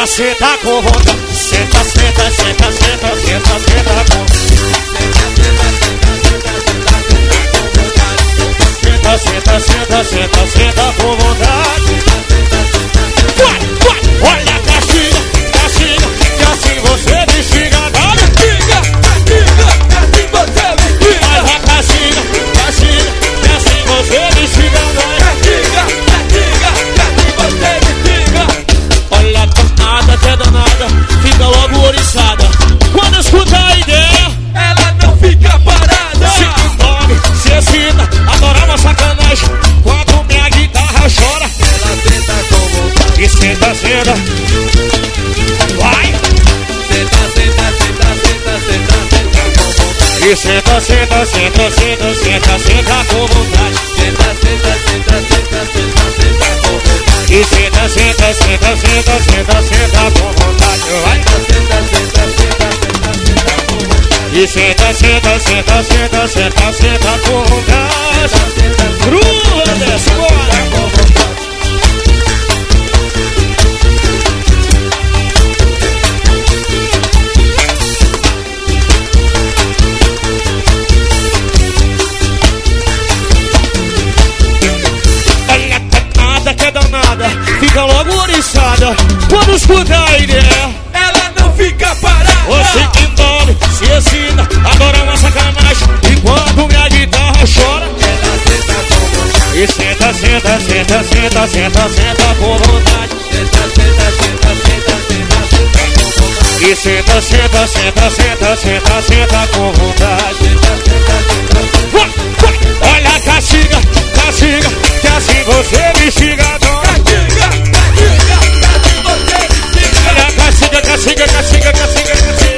senta com vontade. Senta, senta, senta, senta, senta, senta com vontade. Senta, senta, senta, senta com vontade. Vai, vai, olha a caixinha, caixinha, que assim você me xinga. Olha, xinga, xinga, que assim você me xinga. Olha a caixinha, caixinha, que assim você me xinga. Xinga, xinga, que assim você me xinga. Olha a danada, que é danada, fica logo oriçada. Quando escuta a ideia, ela não fica parada. Se envolve, se excita, adora uma sacanagem. Quando minha guitarra chora, ela senta com vontade. E senta, senta. Vai! Senta, senta, senta, senta, senta, senta com vontade. E senta, senta, senta, senta, senta, senta com vontade. Senta, senta, senta, senta, senta, senta com vontade. E senta, senta, senta, senta, senta, senta com vontade. Vai! Senta, senta, senta, senta, senta com vontade. E senta, senta, senta, senta, senta, senta com vontade. Crua, desce agora com vontade. Fica logo oriçada. Quando escuta a ideia, ela não fica parada. Você envolve, se excita, adora uma sacanagem. E quando minha guitarra chora, ela senta com vontade. E senta, senta, senta, senta, senta, senta com vontade. Senta, senta, senta, senta, senta, senta com vontade. E senta, senta, senta, senta, senta, senta com vontade. Senta, senta, senta, senta. Olha a castiga, castiga, que assim você me xinga. Castiga, castiga, castiga, castiga, castiga.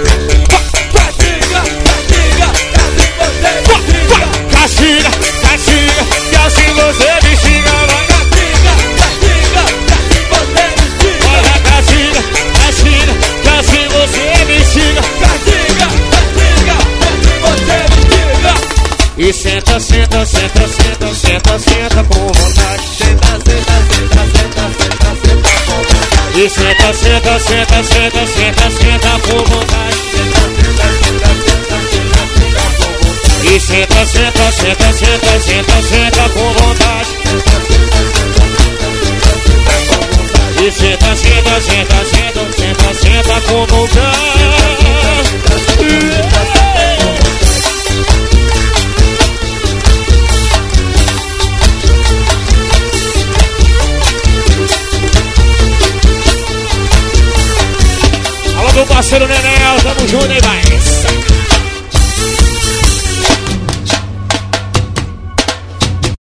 Castiga, castiga, que assim você me xinga. Castiga, castiga, que assim você me xinga. Olha, castiga, castiga, que assim você me xinga. Castiga, castiga, que assim você me xinga. E senta, senta, senta, senta, senta, senta com vontade. Senta, senta, senta, senta, senta, senta com vontade. E senta, senta, senta, senta, senta, senta com vontade. E senta, senta, senta, senta, senta, senta com vontade. E senta, senta, senta, senta, senta, senta com vontade. Alô, meu parceiro Nenel, tamo junto, hein, vai.